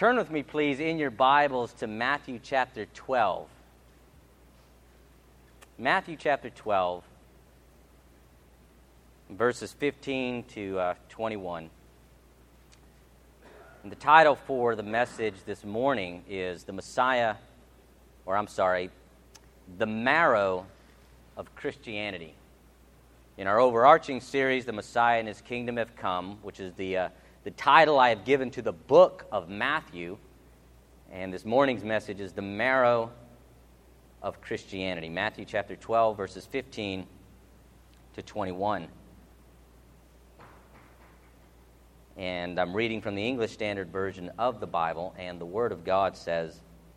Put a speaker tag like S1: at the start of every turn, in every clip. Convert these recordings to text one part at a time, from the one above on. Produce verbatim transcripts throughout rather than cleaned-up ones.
S1: Turn with me, please, in your Bibles to Matthew chapter twelve. Matthew chapter twelve, verses fifteen to uh, twenty-one. And the title for the message this morning is The Messiah, or I'm sorry, The Marrow of Christianity. In our overarching series, The Messiah and His Kingdom Have Come, which is the uh, the title I have given to the book of Matthew, and this morning's message is The Marrow of Christianity. Matthew chapter twelve, verses fifteen to twenty-one. And I'm reading from the English Standard Version of the Bible, and the Word of God says,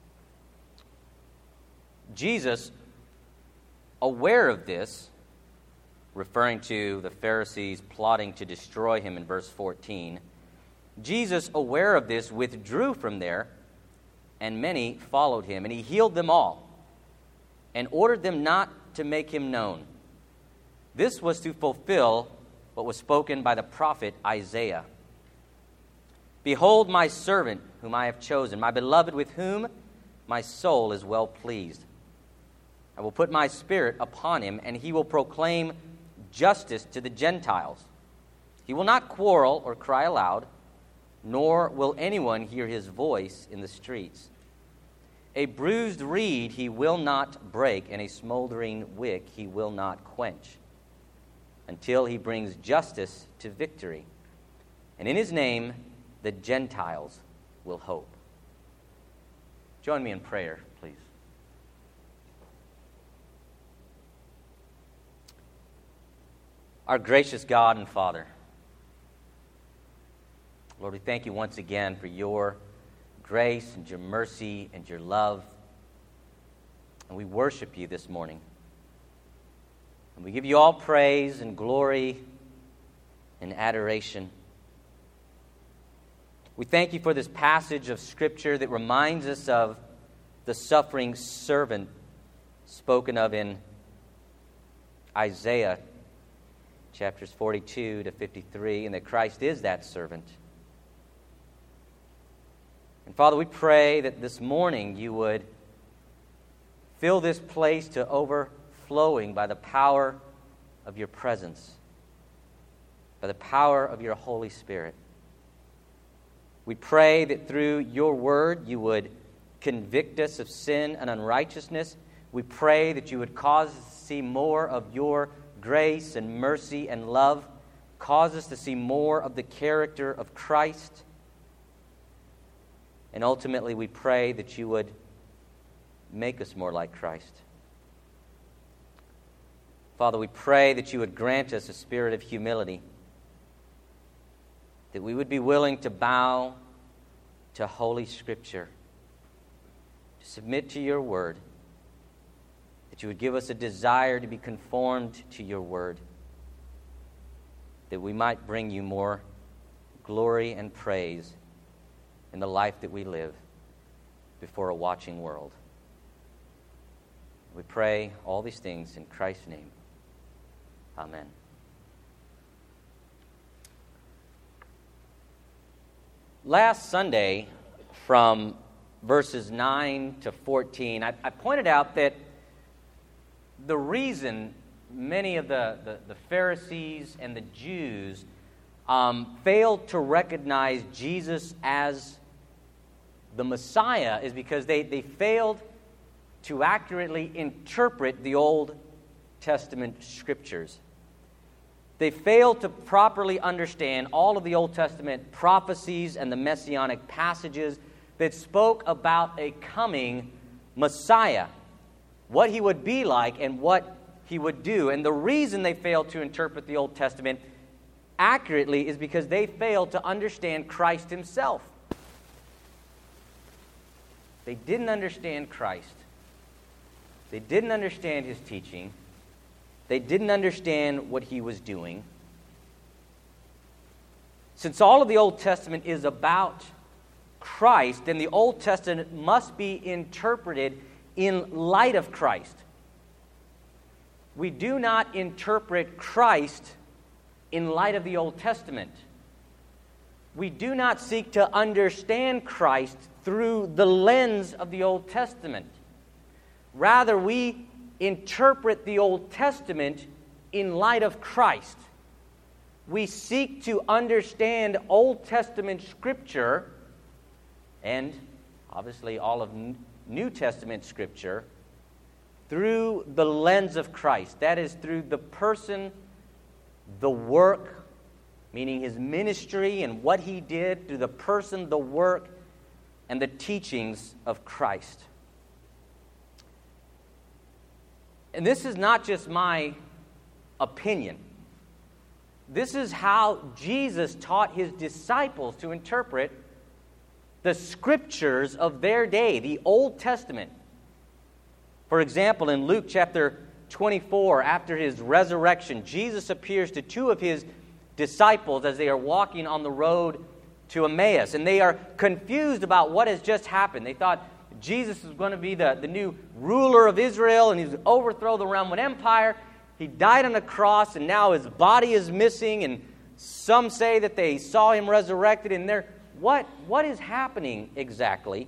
S1: Jesus, aware of this, referring to the Pharisees plotting to destroy him in verse fourteen, Jesus, aware of this, withdrew from there, and many followed him, and he healed them all, and ordered them not to make him known. This was to fulfill what was spoken by the prophet Isaiah. Behold my servant, whom I have chosen, my beloved, with whom my soul is well pleased. I will put my spirit upon him, and he will proclaim justice to the Gentiles. He will not quarrel or cry aloud, nor will anyone hear his voice in the streets. A bruised reed he will not break, and a smoldering wick he will not quench, until he brings justice to victory. And in his name the Gentiles will hope. Join me in prayer, please. Our gracious God and Father, Lord, we thank you once again for your grace and your mercy and your love. And we worship you this morning. And we give you all praise and glory and adoration. We thank you for this passage of Scripture that reminds us of the suffering servant spoken of in Isaiah chapters forty-two to fifty-three, and that Christ is that servant. And Father, we pray that this morning you would fill this place to overflowing by the power of your presence, by the power of your Holy Spirit. We pray that through your word you would convict us of sin and unrighteousness. We pray that you would cause us to see more of your grace and mercy and love. Cause us to see more of the character of Christ. And ultimately, we pray that you would make us more like Christ. Father, we pray that you would grant us a spirit of humility, that we would be willing to bow to Holy Scripture, to submit to your word, that you would give us a desire to be conformed to your word, that we might bring you more glory and praise in the life that we live before a watching world. We pray all these things in Christ's name. Amen. Last Sunday, from verses nine to fourteen, I, I pointed out that the reason many of the, the, the Pharisees and the Jews um, failed to recognize Jesus as the Messiah is because they, they failed to accurately interpret the Old Testament Scriptures. They failed to properly understand all of the Old Testament prophecies and the messianic passages that spoke about a coming Messiah, what he would be like and what he would do. And the reason they failed to interpret the Old Testament accurately is because they failed to understand Christ himself. They didn't understand Christ. They didn't understand his teaching. They didn't understand what he was doing. Since all of the Old Testament is about Christ, then the Old Testament must be interpreted in light of Christ. We do not interpret Christ in light of the Old Testament. we do not seek to understand Christ through the lens of the Old Testament. Rather, we interpret the Old Testament in light of Christ. We seek to understand Old Testament Scripture and obviously all of New Testament Scripture through the lens of Christ. That is, through the person, the work, meaning His ministry and what He did, through the person, the work, and the teachings of Christ. And this is not just my opinion. This is how Jesus taught His disciples to interpret the Scriptures of their day, the Old Testament. For example, in Luke chapter twenty-four, after His resurrection, Jesus appears to two of His disciples as they are walking on the road to Emmaus. And they are confused about what has just happened. They thought Jesus was going to be the, the new ruler of Israel, and He was overthrow the Roman Empire. He died on the cross, and now His body is missing, and some say that they saw Him resurrected, and they're, what, what is happening exactly?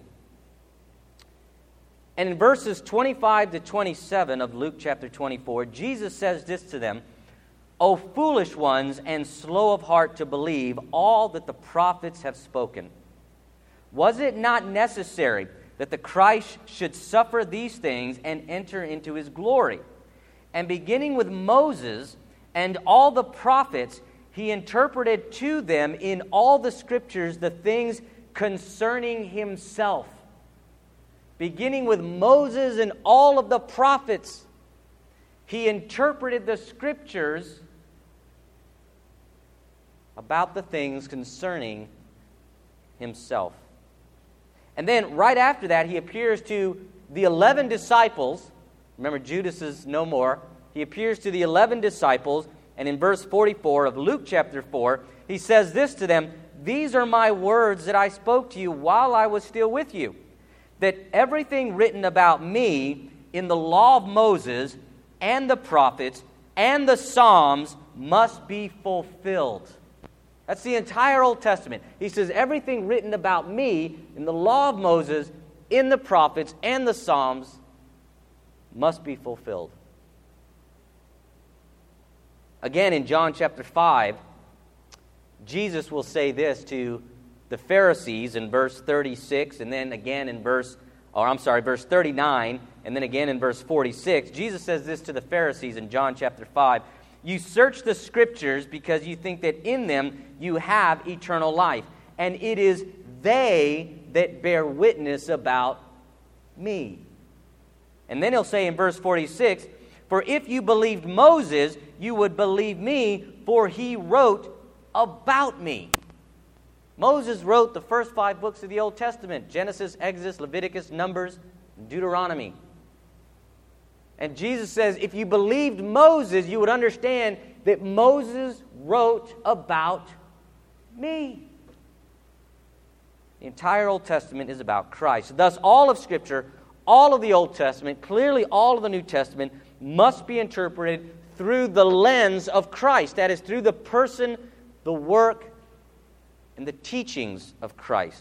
S1: And in verses twenty-five to twenty-seven of Luke chapter twenty-four, Jesus says this to them, "O foolish ones, and slow of heart to believe all that the prophets have spoken. Was it not necessary that the Christ should suffer these things and enter into His glory? And beginning with Moses and all the prophets, He interpreted to them in all the Scriptures the things concerning Himself." Beginning with Moses and all of the prophets, He interpreted the Scriptures about the things concerning Himself. And then right after that, He appears to the eleven disciples. Remember, Judas is no more. He appears to the eleven disciples, and in verse forty-four of Luke chapter four, He says this to them, "These are my words that I spoke to you while I was still with you, that everything written about me in the law of Moses and the prophets and the Psalms must be fulfilled." That's the entire Old Testament. He says everything written about me in the law of Moses, in the prophets, and the Psalms must be fulfilled. Again, in John chapter five, Jesus will say this to the Pharisees in verse thirty-six, and then again in verse, or I'm sorry, verse thirty-nine, and then again in verse forty-six. Jesus says this to the Pharisees in John chapter five. "You search the Scriptures because you think that in them you have eternal life, and it is they that bear witness about me." And then He'll say in verse forty-six, "For if you believed Moses, you would believe me, for he wrote about me." Moses wrote the first five books of the Old Testament: Genesis, Exodus, Leviticus, Numbers, and Deuteronomy. And Jesus says, if you believed Moses, you would understand that Moses wrote about me. The entire Old Testament is about Christ. Thus, all of Scripture, all of the Old Testament, clearly all of the New Testament, must be interpreted through the lens of Christ. That is, through the person, the work, and the teachings of Christ.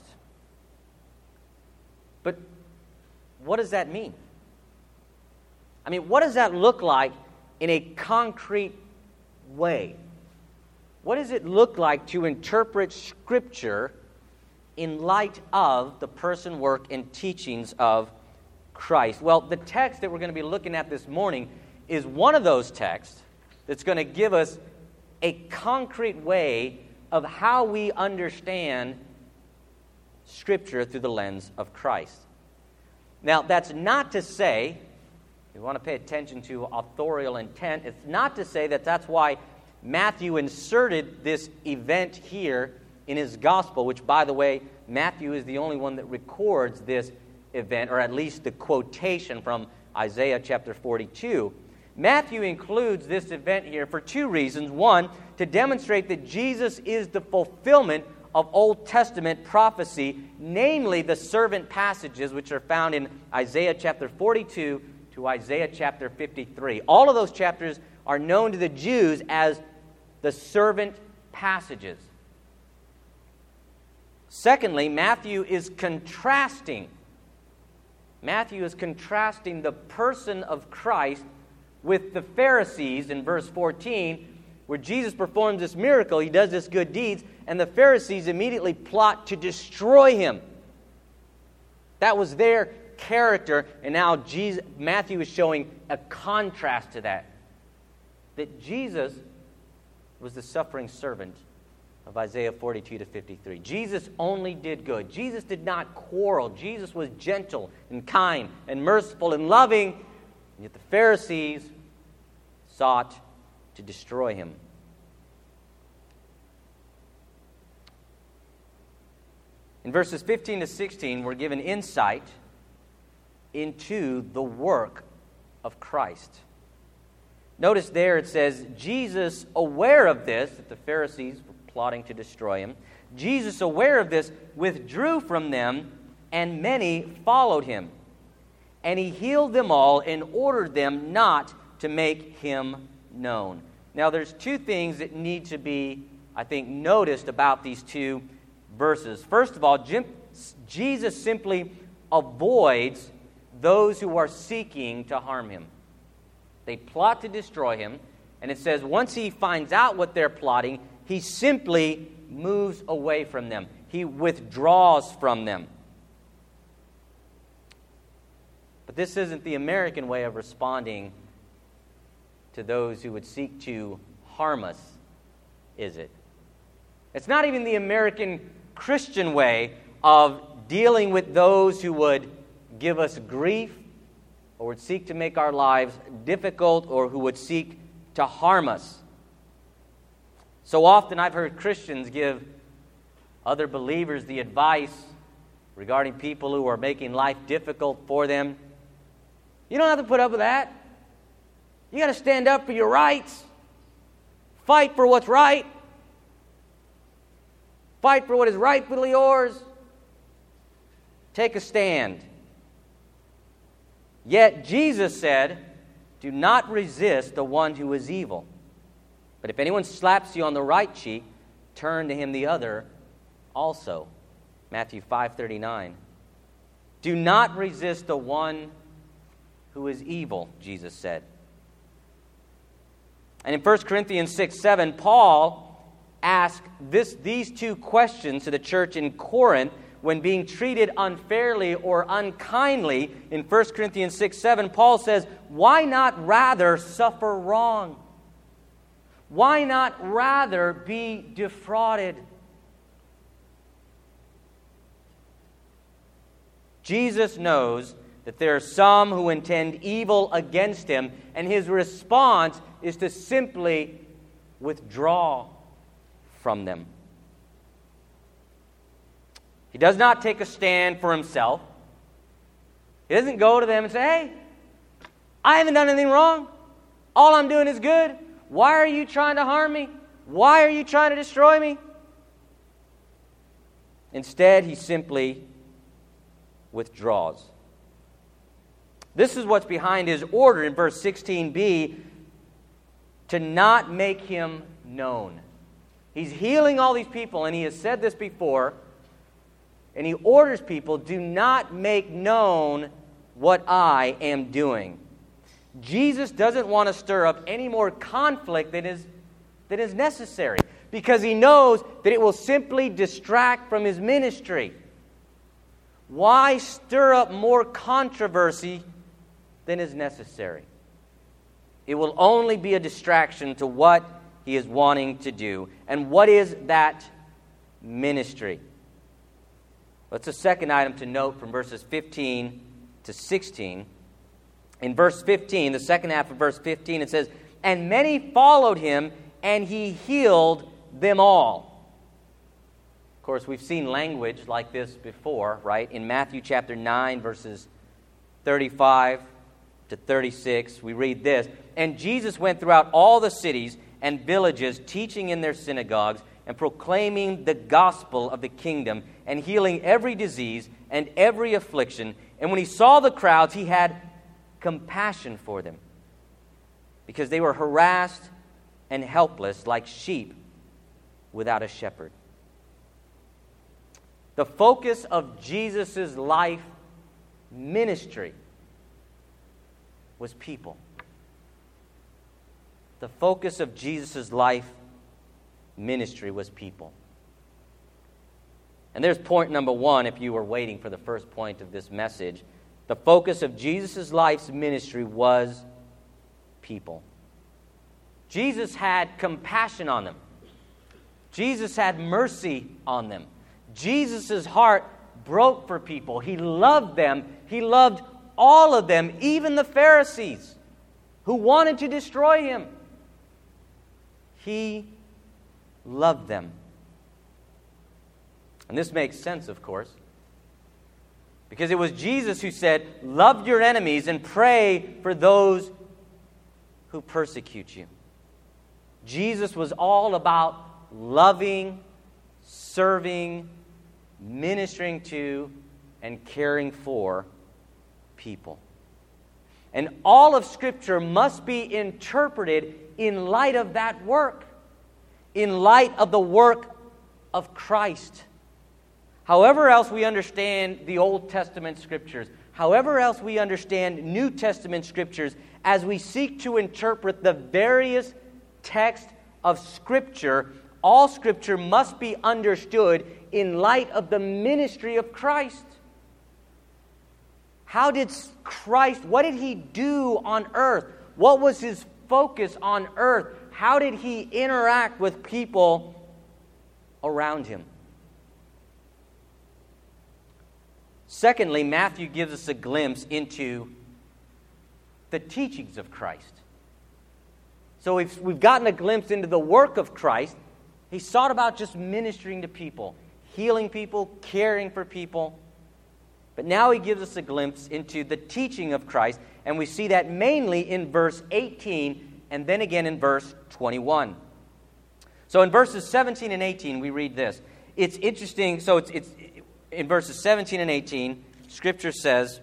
S1: But what does that mean? I mean, what does that look like in a concrete way? What does it look like to interpret Scripture in light of the person, work, and teachings of Christ? Well, the text that we're going to be looking at this morning is one of those texts that's going to give us a concrete way of how we understand Scripture through the lens of Christ. Now, that's not to say, if you want to pay attention to authorial intent, it's not to say that that's why Matthew inserted this event here in his gospel, which, by the way, Matthew is the only one that records this event, or at least the quotation from Isaiah chapter forty-two. Matthew includes this event here for two reasons. One, to demonstrate that Jesus is the fulfillment of Old Testament prophecy, namely the servant passages which are found in Isaiah chapter forty-two to Isaiah chapter fifty-three. All of those chapters are known to the Jews as the servant passages. Secondly, Matthew is contrasting. Matthew is contrasting the person of Christ with the Pharisees in verse fourteen, where Jesus performs this miracle, he does this good deeds, and the Pharisees immediately plot to destroy him. That was their character, and now Jesus, Matthew is showing a contrast to that. That Jesus was the suffering servant of Isaiah forty-two to fifty-three. Jesus only did good. Jesus did not quarrel. Jesus was gentle and kind and merciful and loving, and yet the Pharisees sought to destroy him. In verses fifteen to sixteen, we're given insight into the work of Christ. Notice there it says, Jesus, aware of this, that the Pharisees were plotting to destroy him, Jesus, aware of this, withdrew from them, and many followed him. And he healed them all and ordered them not to make him known. Now, there's two things that need to be, I think, noticed about these two verses. First of all, Jim, Jesus simply avoids those who are seeking to harm him. They plot to destroy him, and it says once he finds out what they're plotting, he simply moves away from them. He withdraws from them. But this isn't the American way of responding to those who would seek to harm us, is it? It's not even the American Christian way of dealing with those who would give us grief or would seek to make our lives difficult or who would seek to harm us. So often I've heard Christians give other believers the advice regarding people who are making life difficult for them. You don't have to put up with that. You got to stand up for your rights. Fight for what's right. Fight for what is rightfully yours. Take a stand. Yet Jesus said, do not resist the one who is evil. But if anyone slaps you on the right cheek, turn to him the other also. Matthew five thirty-nine. Do not resist the one who is evil, Jesus said. And in First Corinthians six seven, Paul asked this, these two questions to the church in Corinth when being treated unfairly or unkindly. In First Corinthians six seven, Paul says, why not rather suffer wrong? Why not rather be defrauded? Jesus knows that there are some who intend evil against him, and his response is to simply withdraw from them. He does not take a stand for himself. He doesn't go to them and say, hey, I haven't done anything wrong. All I'm doing is good. Why are you trying to harm me? Why are you trying to destroy me? Instead, he simply withdraws. This is what's behind his order in verse sixteen b, to not make him known. He's healing all these people, and he has said this before, and he orders people, do not make known what I am doing. Jesus doesn't want to stir up any more conflict than is, than is necessary, because he knows that it will simply distract from his ministry. Why stir up more controversy than is necessary? It will only be a distraction to what he is wanting to do. And what is that ministry? That's a second item to note from verses fifteen to sixteen. In verse fifteen, the second half of verse fifteen, it says, and many followed him, and he healed them all. Of course, we've seen language like this before, right? In Matthew chapter nine, verses thirty-five to thirty-six, we read this, and Jesus went throughout all the cities and villages, teaching in their synagogues and proclaiming the gospel of the kingdom and healing every disease and every affliction. And when he saw the crowds, he had compassion for them, because they were harassed and helpless like sheep without a shepherd. The focus of Jesus' life ministry was people. The focus of Jesus' life ministry was people. And there's point number one, if you were waiting for the first point of this message. The focus of Jesus' life's ministry was people. Jesus had compassion on them. Jesus had mercy on them. Jesus' heart broke for people. He loved them. He loved all of them, even the Pharisees who wanted to destroy him. He loved them. And this makes sense, of course, because it was Jesus who said, "Love your enemies and pray for those who persecute you." Jesus was all about loving, serving, ministering to, and caring for people. And all of Scripture must be interpreted in light of that work, in light of the work of Christ. However else we understand the Old Testament Scriptures, however else we understand New Testament Scriptures, as we seek to interpret the various texts of Scripture, all Scripture must be understood in light of the ministry of Christ. How did Christ, what did He do on earth? What was His focus on earth? How did He interact with people around Him? Secondly, Matthew gives us a glimpse into the teachings of Christ. So we've, we've gotten a glimpse into the work of Christ. He sought about just ministering to people, healing people, caring for people. But now he gives us a glimpse into the teaching of Christ, and we see that mainly in verse eighteen and then again in verse twenty-one. So in verses seventeen and eighteen, we read this. It's interesting. So it's, it's in verses seventeen and eighteen, Scripture says,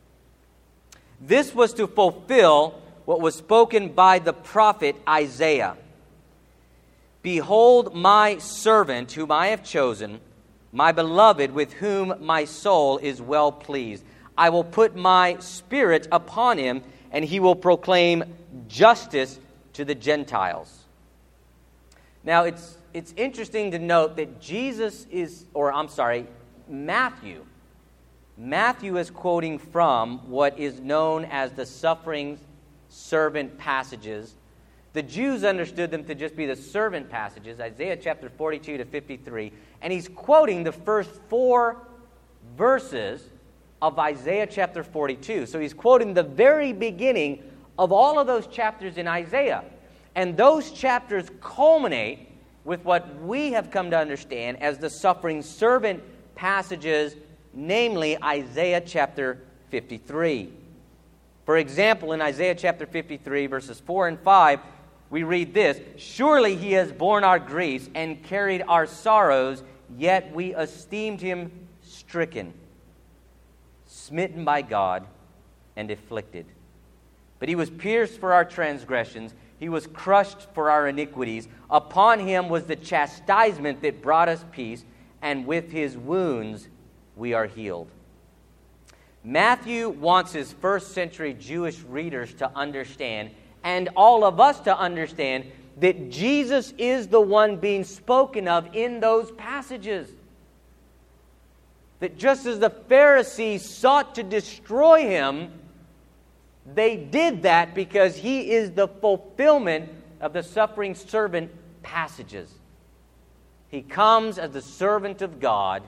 S1: "This was to fulfill what was spoken by the prophet Isaiah. Behold my servant whom I have chosen, my beloved with whom my soul is well pleased. I will put my spirit upon him, and he will proclaim justice to the Gentiles." Now, it's it's interesting to note that Jesus is, or I'm sorry, Matthew. Matthew is quoting from what is known as the suffering servant passages. The Jews understood them to just be the servant passages, Isaiah chapter forty-two to fifty-three. And he's quoting the first four verses of Isaiah chapter forty-two. So he's quoting the very beginning of all of those chapters in Isaiah. And those chapters culminate with what we have come to understand as the suffering servant passages, namely Isaiah chapter fifty-three. For example, in Isaiah chapter fifty-three, verses four and five, we read this: "Surely he has borne our griefs and carried our sorrows, yet we esteemed him stricken, smitten by God, and afflicted. But he was pierced for our transgressions, he was crushed for our iniquities. Upon him was the chastisement that brought us peace, and with his wounds we are healed." Matthew wants his first century Jewish readers to understand, and all of us to understand, that Jesus is the one being spoken of in those passages. That just as the Pharisees sought to destroy him, they did that because he is the fulfillment of the suffering servant passages. He comes as the servant of God,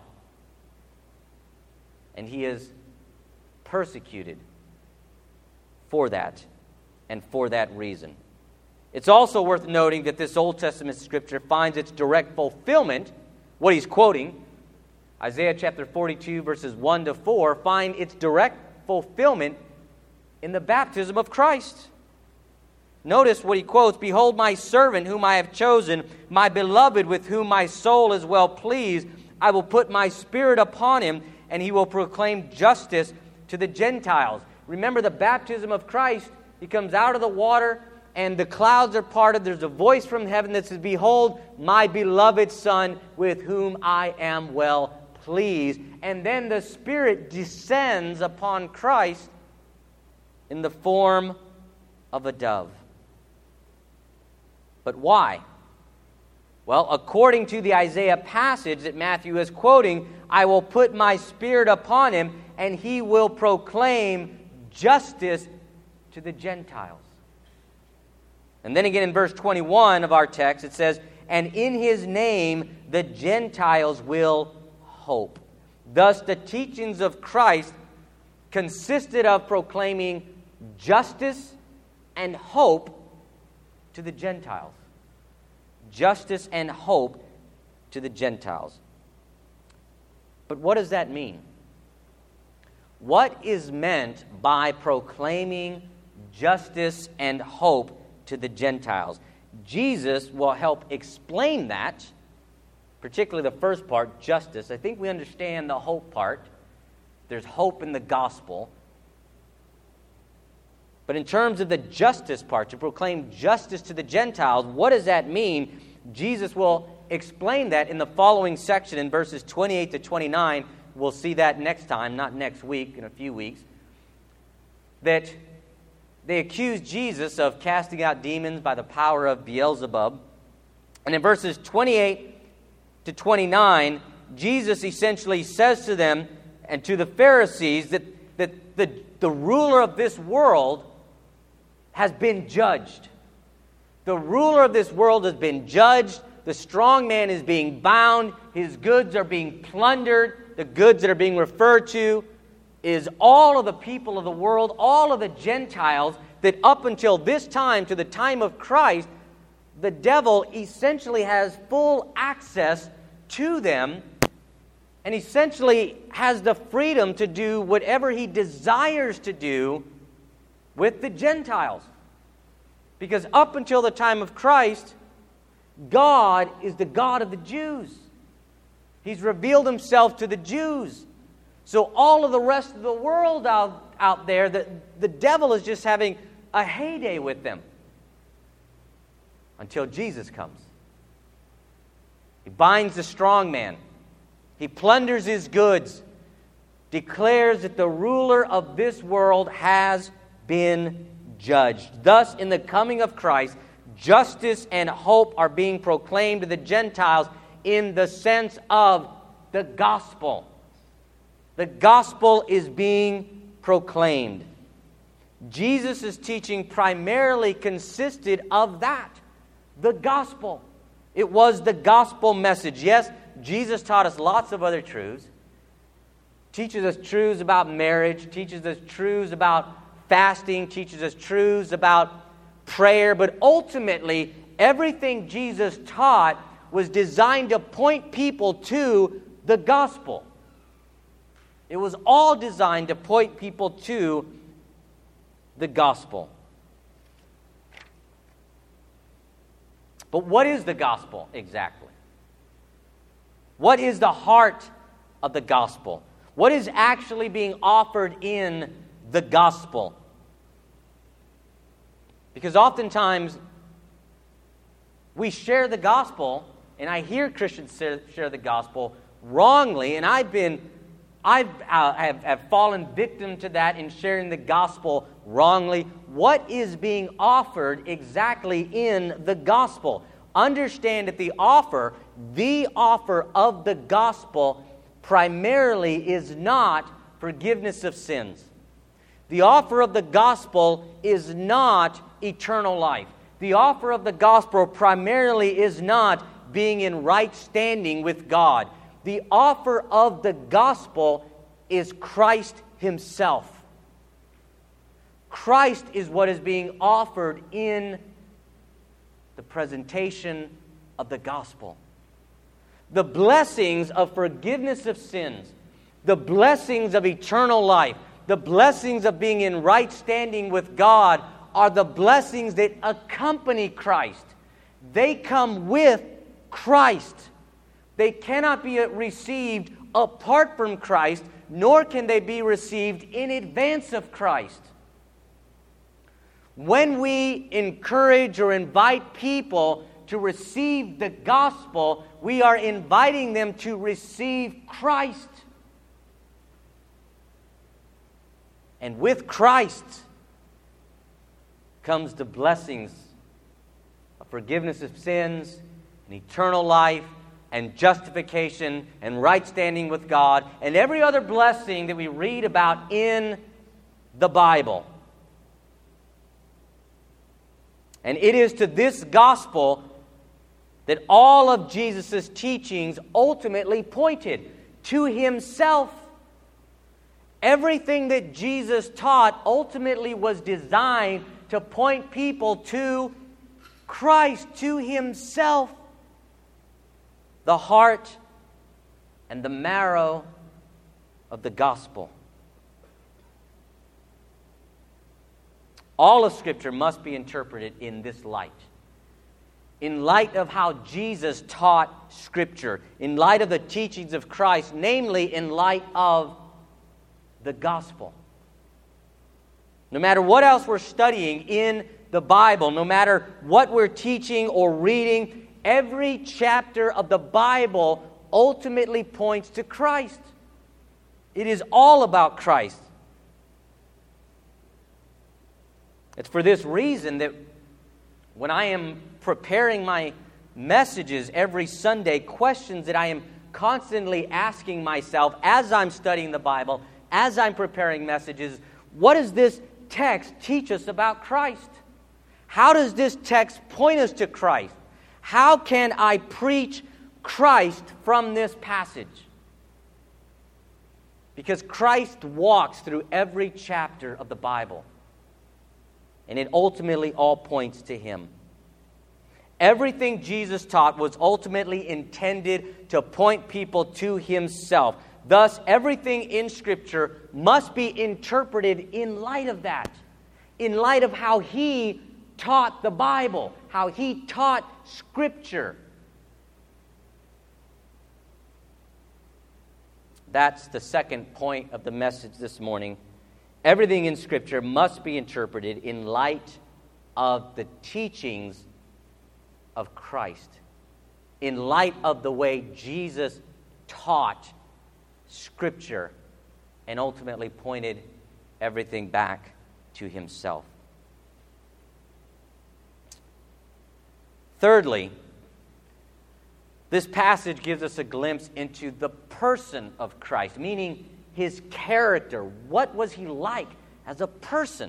S1: and he is persecuted for that and for that reason. It's also worth noting that this Old Testament scripture finds its direct fulfillment, what he's quoting, Isaiah chapter forty-two, verses one to four, find its direct fulfillment in the baptism of Christ. Notice what he quotes: "Behold my servant whom I have chosen, my beloved with whom my soul is well pleased. I will put my spirit upon him, and he will proclaim justice to the Gentiles." Remember the baptism of Christ. He comes out of the water, and the clouds are parted. There's a voice from heaven that says, "Behold, my beloved Son, with whom I am well pleased. And then the Spirit descends upon Christ in the form of a dove. But why? Well, according to the Isaiah passage that Matthew is quoting, I will put my Spirit upon him, and he will proclaim justice to the Gentiles. And then again in verse twenty-one of our text, it says, and in his name the Gentiles will hope. Thus the teachings of Christ consisted of proclaiming justice and hope to the Gentiles. Justice and hope to the Gentiles. But what does that mean? What is meant by proclaiming justice and hope to the Gentiles? Jesus will help explain that, particularly the first part, justice. I think we understand the hope part. There's hope in the gospel. But in terms of the justice part, to proclaim justice to the Gentiles, what does that mean? Jesus will explain that in the following section in verses twenty-eight to twenty-nine. We'll see that next time, not next week, in a few weeks. That they accuse Jesus of casting out demons by the power of Beelzebub. And in verses twenty-eight to twenty-nine, Jesus essentially says to them and to the Pharisees that, that the, the ruler of this world has been judged. The ruler of this world has been judged. The strong man is being bound. His goods are being plundered. The goods that are being referred to is all of the people of the world, all of the Gentiles, that up until this time, to the time of Christ, the devil essentially has full access to them and essentially has the freedom to do whatever he desires to do with the Gentiles. Because up until the time of Christ, God is the God of the Jews. He's revealed himself to the Jews. So all of the rest of the world out, out there, the, the devil is just having a heyday with them until Jesus comes. He binds the strong man. He plunders his goods, declares that the ruler of this world has been judged. Thus, in the coming of Christ, justice and hope are being proclaimed to the Gentiles in the sense of the gospel. The gospel is being proclaimed. Jesus' teaching primarily consisted of that, the gospel. It was the gospel message. Yes, Jesus taught us lots of other truths. Teaches us truths about marriage, teaches us truths about fasting, teaches us truths about prayer, but ultimately, everything Jesus taught was designed to point people to the gospel. It was all designed to point people to the gospel. But what is the gospel exactly? What is the heart of the gospel? What is actually being offered in the gospel? Because oftentimes we share the gospel, and I hear Christians share the gospel wrongly, and I've been, I've uh, have, have fallen victim to that in sharing the gospel wrongly. What is being offered exactly in the gospel? Understand that the offer, the offer of the gospel, primarily is not forgiveness of sins. The offer of the gospel is not eternal life. The offer of the gospel primarily is not being in right standing with God. The offer of the gospel is Christ himself. Christ is what is being offered in the presentation of the gospel. The blessings of forgiveness of sins, the blessings of eternal life, the blessings of being in right standing with God are the blessings that accompany Christ. They come with Christ. They cannot be received apart from Christ, nor can they be received in advance of Christ. When we encourage or invite people to receive the gospel, we are inviting them to receive Christ. And with Christ comes the blessings of forgiveness of sins and eternal life and justification and right standing with God and every other blessing that we read about in the Bible. And it is to this gospel that all of Jesus' teachings ultimately pointed, to Himself. Everything that Jesus taught ultimately was designed to point people to Christ, to Himself, the heart and the marrow of the gospel. All of Scripture must be interpreted in this light. In light of how Jesus taught Scripture, in light of the teachings of Christ, namely in light of the gospel. No matter what else we're studying in the Bible, no matter what we're teaching or reading, every chapter of the Bible ultimately points to Christ. It is all about Christ. It's for this reason that when I am preparing my messages every Sunday, questions that I am constantly asking myself as I'm studying the Bible, as I'm preparing messages, what does this text teach us about Christ? How does this text point us to Christ? How can I preach Christ from this passage? Because Christ walks through every chapter of the Bible, and it ultimately all points to Him. Everything Jesus taught was ultimately intended to point people to Himself. Thus, everything in Scripture must be interpreted in light of that, in light of how He taught the Bible, how He taught Scripture. That's the second point of the message this morning. Everything in Scripture must be interpreted in light of the teachings of Christ, in light of the way Jesus taught Scripture and ultimately pointed everything back to Himself. Thirdly, this passage gives us a glimpse into the person of Christ, meaning His character. What was He like as a person?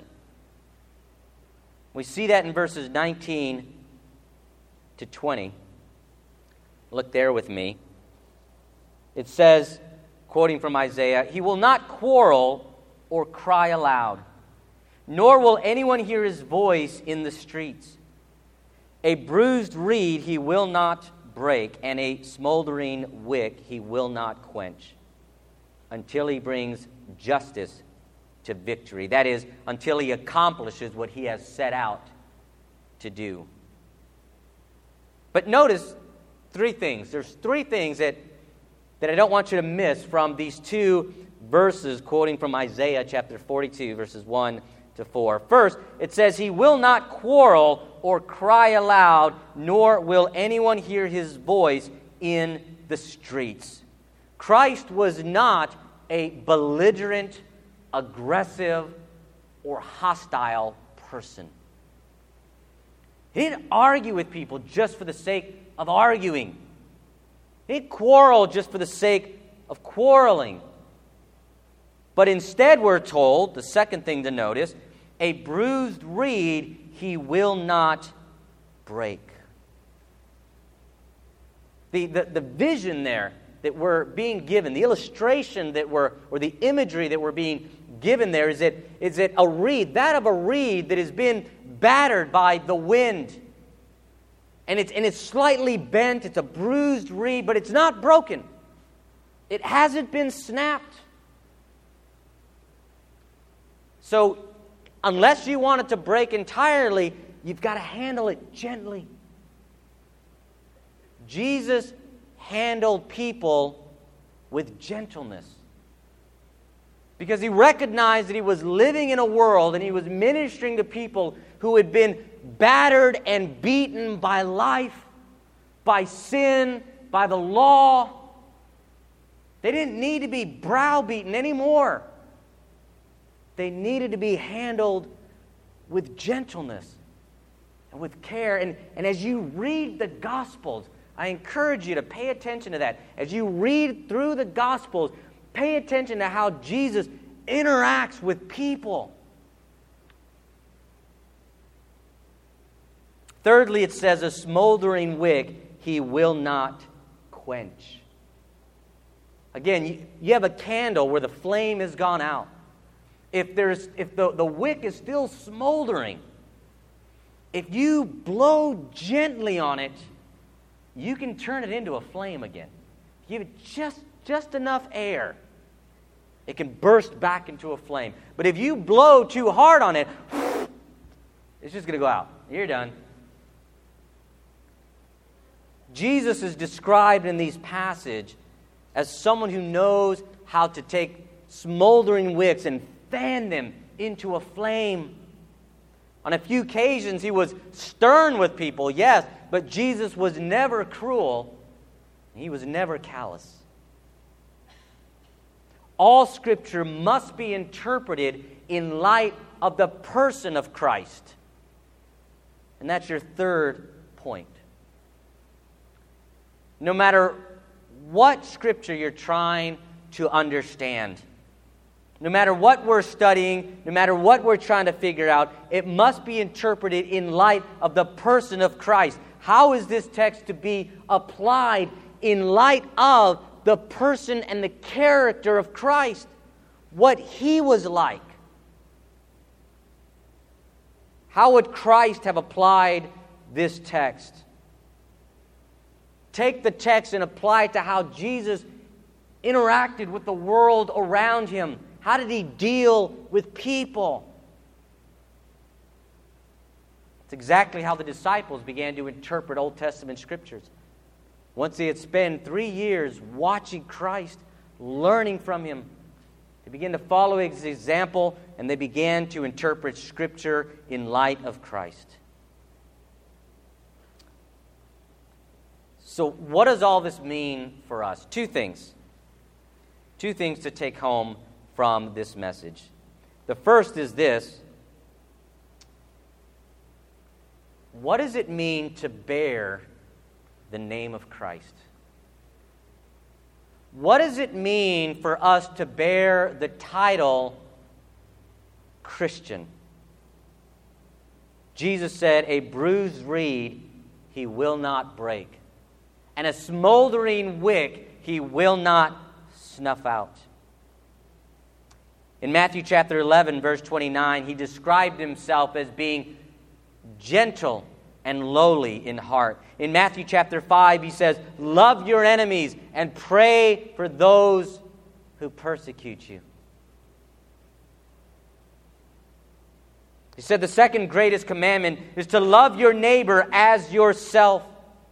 S1: We see that in verses nineteen to twenty. Look there with me. It says, quoting from Isaiah, "He will not quarrel or cry aloud, nor will anyone hear His voice in the streets. A bruised reed He will not break, and a smoldering wick He will not quench, until He brings justice to victory." That is, until He accomplishes what He has set out to do. But notice three things. There's three things that, that I don't want you to miss from these two verses quoting from Isaiah chapter forty-two, verses one to four. First, it says, "He will not quarrel or cry aloud, nor will anyone hear His voice in the streets." Christ was not a belligerent, aggressive, or hostile person. He didn't argue with people just for the sake of arguing. He didn't quarrel just for the sake of quarreling. But instead, we're told, the second thing to notice, a bruised reed He will not break. The, the, the vision there that we're being given, the illustration that we're, or the imagery that we're being given there is that, is that a reed, that of a reed that has been battered by the wind. And it's, and it's slightly bent, it's a bruised reed, but it's not broken. It hasn't been snapped. So, unless you want it to break entirely, you've got to handle it gently. Jesus handled people with gentleness, because He recognized that He was living in a world and He was ministering to people who had been battered and beaten by life, by sin, by the law. They didn't need to be browbeaten anymore. They needed to be handled with gentleness and with care. And, and as you read the Gospels, I encourage you to pay attention to that. As you read through the Gospels, pay attention to how Jesus interacts with people. Thirdly, it says, a smoldering wick he will not quench. Again, you, you have a candle where the flame has gone out. If there's if the, the wick is still smoldering, if you blow gently on it, you can turn it into a flame again. Give it just, just enough air, it can burst back into a flame. But if you blow too hard on it, it's just going to go out. You're done. Jesus is described in these passages as someone who knows how to take smoldering wicks and fan them into a flame. On a few occasions, he was stern with people, yes, but Jesus was never cruel. He was never callous. All Scripture must be interpreted in light of the person of Christ. And that's your third point. No matter what Scripture you're trying to understand, no matter what we're studying, no matter what we're trying to figure out, it must be interpreted in light of the person of Christ. How is this text to be applied in light of the person and the character of Christ? What He was like. How would Christ have applied this text? Take the text and apply it to how Jesus interacted with the world around Him. How did He deal with people? It's exactly how the disciples began to interpret Old Testament Scriptures. Once they had spent three years watching Christ, learning from Him, they began to follow His example, and they began to interpret Scripture in light of Christ. So what does all this mean for us? Two things. Two things to take home from this message. The first is this. What does it mean to bear the name of Christ? What does it mean for us to bear the title Christian? Jesus said, "A bruised reed He will not break, and a smoldering wick He will not snuff out." In Matthew chapter eleven, verse twenty-nine, He described Himself as being gentle and lowly in heart. In Matthew chapter five, He says, "Love your enemies and pray for those who persecute you." He said the second greatest commandment is to love your neighbor as yourself.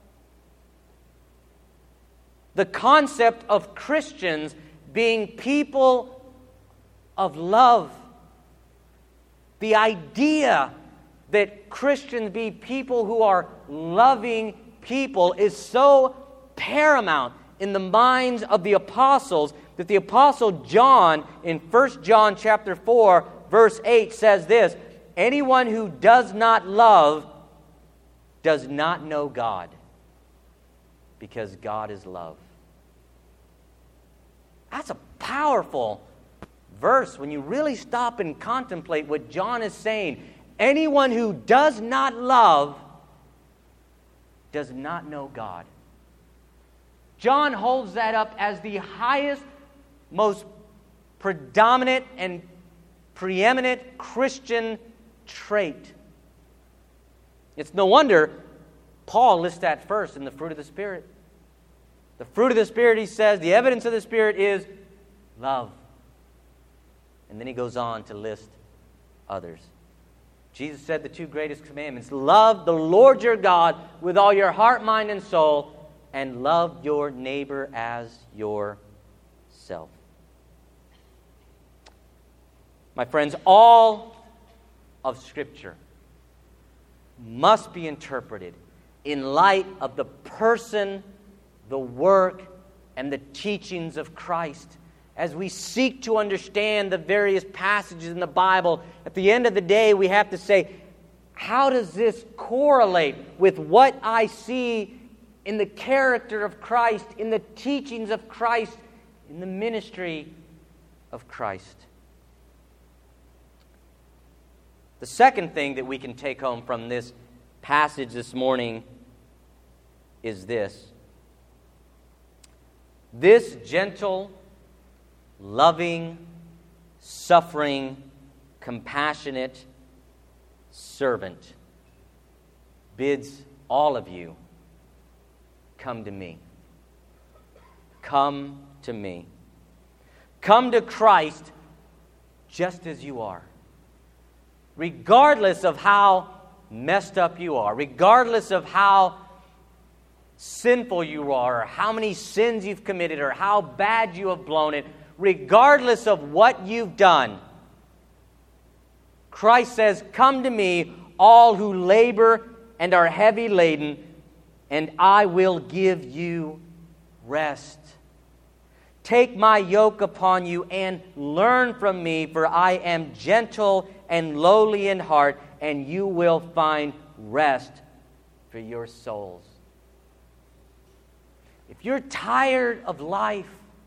S1: The concept of Christians being people of love. The idea that Christians be people who are loving people is so paramount in the minds of the apostles that the apostle John in First John chapter four verse eight says this, "Anyone who does not love does not know God, because God is love." That's a powerful verse when you really stop and contemplate what John is saying. Anyone who does not love does not know God. John holds that up as the highest, most predominant and preeminent Christian trait. It's no wonder Paul lists that first in the fruit of the Spirit. The fruit of the Spirit, he says, the evidence of the Spirit is love. And then he goes on to list others. Jesus said the two greatest commandments: love the Lord your God with all your heart, mind, and soul, and love your neighbor as yourself. My friends, all of Scripture must be interpreted in light of the person, the work, and the teachings of Christ. As we seek to understand the various passages in the Bible, at the end of the day, we have to say, how does this correlate with what I see in the character of Christ, in the teachings of Christ, in the ministry of Christ? The second thing that we can take home from this passage this morning is this. This gentle, loving, suffering, compassionate servant bids all of you, come to me. Come to me. Come to Christ just as you are. Regardless of how messed up you are, regardless of how sinful you are, or how many sins you've committed, or how bad you have blown it, regardless of what you've done, Christ says, come to me, all who labor and are heavy laden, and I will give you rest. Take my yoke upon you and learn from me, for I am gentle and lowly in heart, and you will find rest for your souls. If you're tired of life,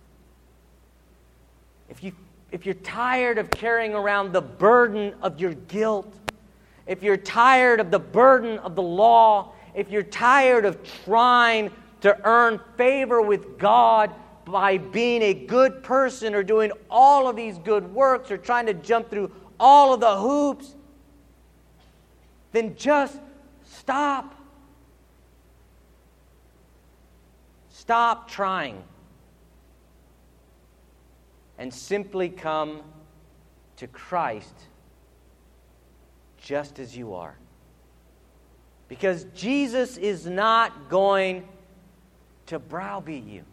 S1: if you if you're tired of carrying around the burden of your guilt, if you're tired of the burden of the law, if you're tired of trying to earn favor with God by being a good person or doing all of these good works or trying to jump through all of the hoops, then just stop. Stop trying. And simply come to Christ just as you are. Because Jesus is not going to browbeat you.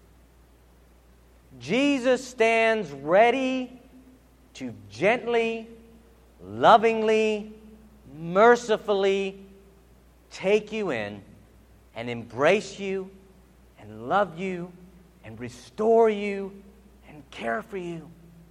S1: Jesus stands ready to gently, lovingly, mercifully take you in and embrace you and love you and restore you and care for you.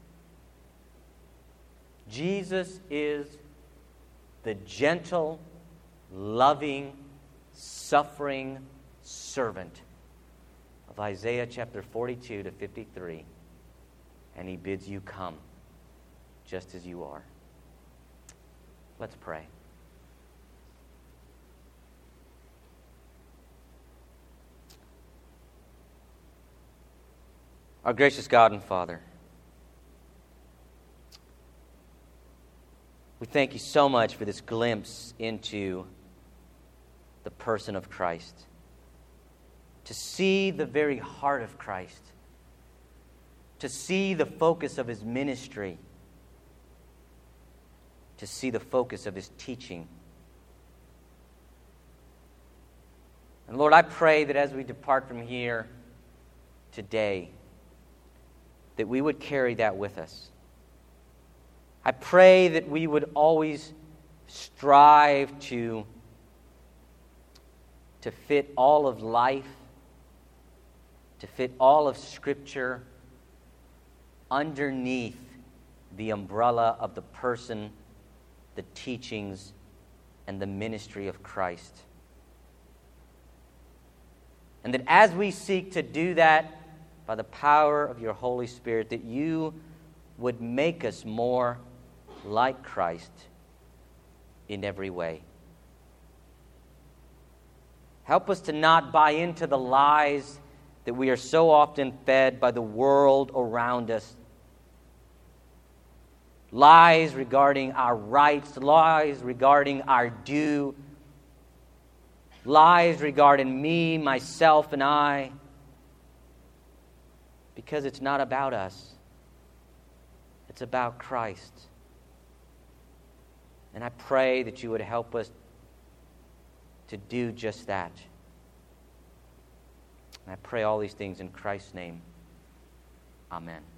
S1: Jesus is the gentle, loving, suffering servant of Isaiah chapter forty-two to fifty-three, and he bids you come just as you are. Let's pray. Our gracious God and Father, we thank you so much for this glimpse into the person of Christ. To see the very heart of Christ. To see the focus of his ministry. To see the focus of his teaching. And Lord, I pray that as we depart from here today, that we would carry that with us. I pray that we would always strive to, to fit all of life, to fit all of Scripture underneath the umbrella of the person, the teachings, and the ministry of Christ. And that as we seek to do that by the power of your Holy Spirit, that you would make us more like Christ in every way. Help us to not buy into the lies that we are so often fed by the world around us. Lies regarding our rights, lies regarding our due, lies regarding me, myself, and I. Because it's not about us. It's about Christ. And I pray that you would help us to do just that. And I pray all these things in Christ's name. Amen.